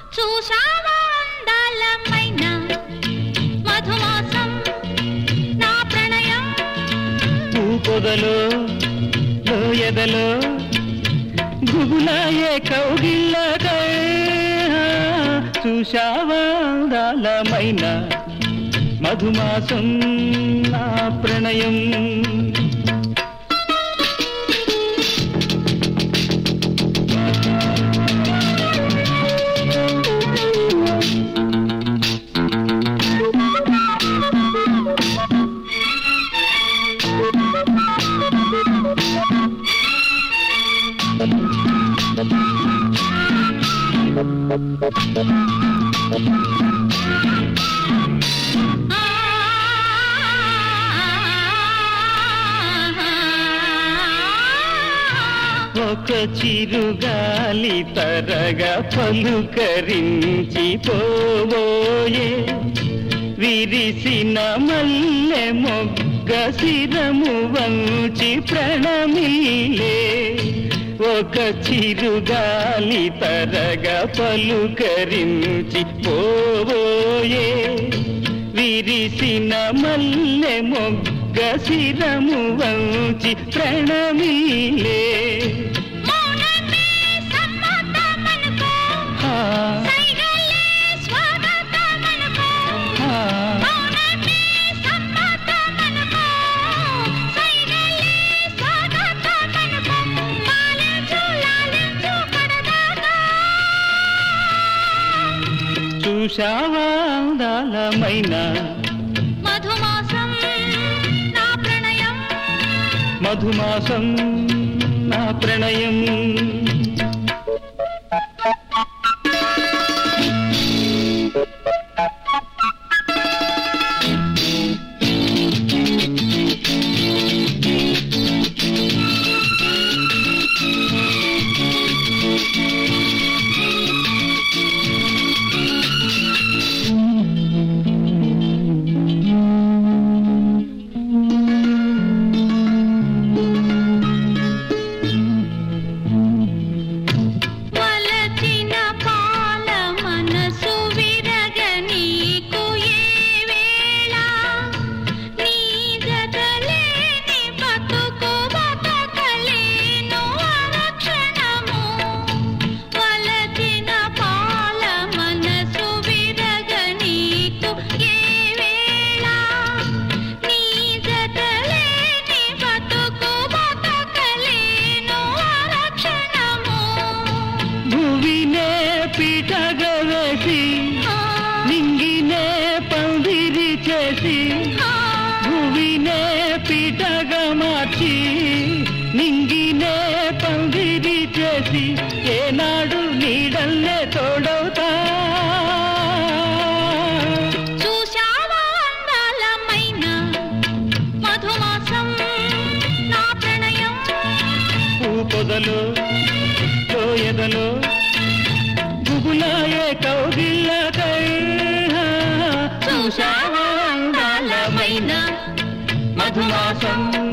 చూశావా అందాలమైన మధుమాసం నా ప్రణయం పూపొదలో లోయదలో గుగులాయే కౌగిల్లకై చూశావా అందాలమైన మధుమాసం నా ప్రణయం ఒక చిరుగాలి తరగా పలుకరించి పోవోయే విరిసిన మల్లె మొగ్గ శిరము వంచి ప్రణమిలే ఒక చిరుగాలి తరగా పలుకరించి పోవోయే విరిసిన మల్లె మొగ్గ శిరము వంచి ప్రణమిలే చూశావా అందాలమైన మధుమాసం నా ప్రణయం మధుమాసం నా ప్రణయం పీటగవేసి నింగినే పందిరి చేసి భూమినే పీటగా మార్చి నింగినే పందిరి చేసి ఏనాడు నీడల్లే తోడవుతా చూశావా అందాలమైన మధుమాసం నా ప్రణయం పూపొదలో లోయదలో గుగులాయే కౌగిల్లకై చూశావా అందాలమైన మధుమాసం